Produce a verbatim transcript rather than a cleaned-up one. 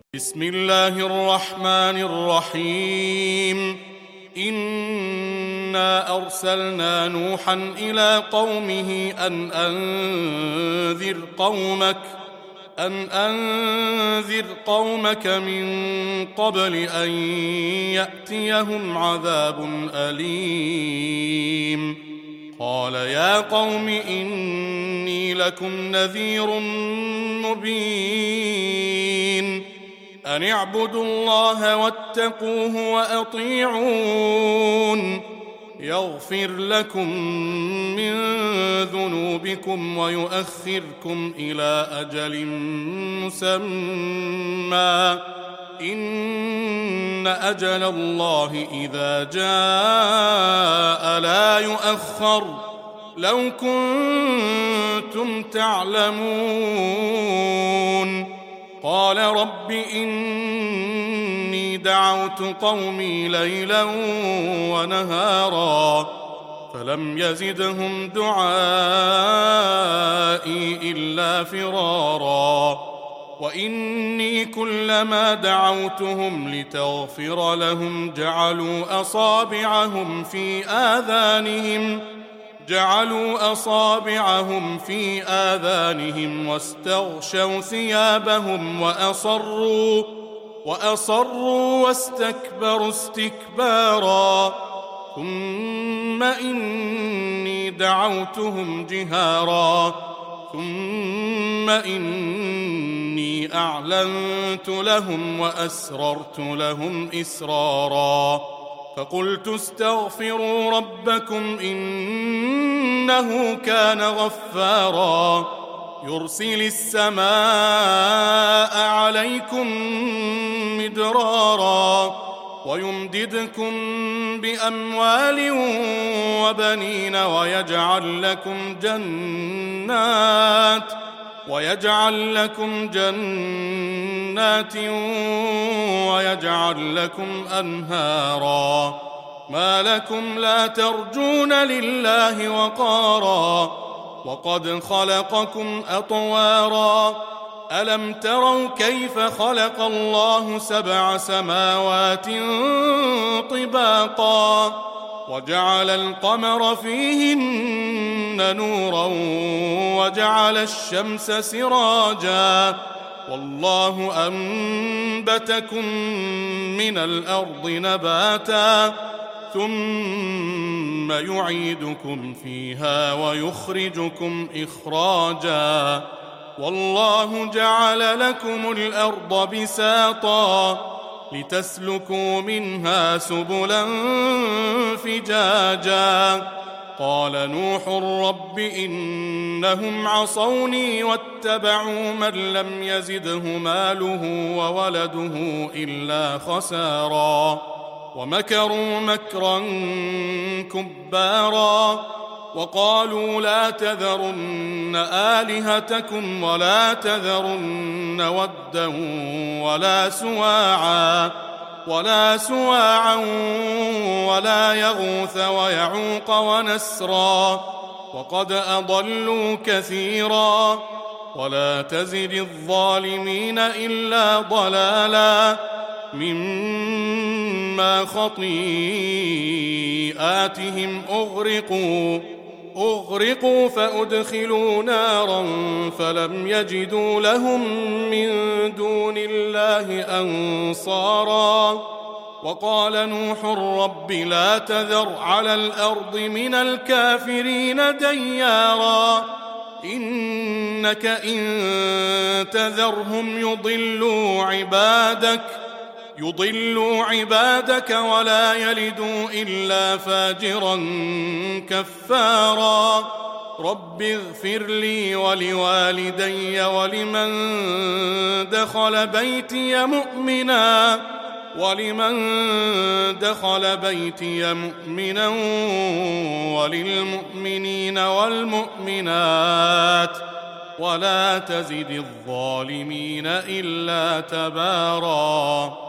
بسم الله الرحمن الرحيم إنا أرسلنا نوحا إلى قومه أن أنذر قومك أن أنذر قومك من قبل أن يأتيهم عذاب أليم قال يا قوم إني لكم نذير مبين أن اعبدوا الله واتقوه وأطيعون يغفر لكم من ذنوبكم ويؤخركم إلى أجل مسمى إن أجل الله إذا جاء لا يؤخر لو كنتم تعلمون قال رب إني دعوت قومي ليلا ونهارا فلم يزدهم دعائي إلا فرارا وإني كلما دعوتهم لتغفر لهم جعلوا أصابعهم في آذانهم جعلوا أصابعهم في آذانهم واستغشوا ثيابهم وأصروا وأصروا واستكبروا استكبارا ثم إني دعوتهم جهارا ثم إني أعلنت لهم وأسررت لهم إسرارا فقلت استغفروا ربكم إنه كان غفارا يرسل السماء عليكم مدرارا ويمددكم بأموال وبنين ويجعل لكم جنات ويجعل لكم جنات ويجعل لكم أنهارا ما لكم لا ترجون لله وقارا وقد خلقكم أطوارا ألم تروا كيف خلق الله سبع سماوات طباقا وجعل القمر فيهن نورا وجعل الشمس سراجا والله أنبتكم من الأرض نباتا ثم يعيدكم فيها ويخرجكم إخراجا والله جعل لكم الأرض بساطا لتسلكوا منها سبلا فجاجا قال نوح رب إنهم عصوني واتبعوا من لم يزده ماله وولده إلا خسارا ومكروا مكرا كبارا وقالوا لا تذرن آلهتكم ولا تذرن ودا ولا سواعا ولا سواعا ولا يغوث ويعوق ونسرا وقد أضلوا كثيرا ولا تزد الظالمين إلا ضلالا مما خطيئاتهم أغرقوا أغرقوا فأدخلوا نارا فلم يجدوا لهم من دون الله أنصارا وقال نوح رب لا تذر على الأرض من الكافرين ديارا إنك إن تذرهم يضلوا عبادك يضلوا عبادك ولا يلدوا إلا فاجرا كفارا رب اغفر لي ولوالدي ولمن دخل بيتي مؤمنا ولمن دخل بيتي مؤمنا وللمؤمنين والمؤمنات ولا تزد الظالمين إلا تبارا.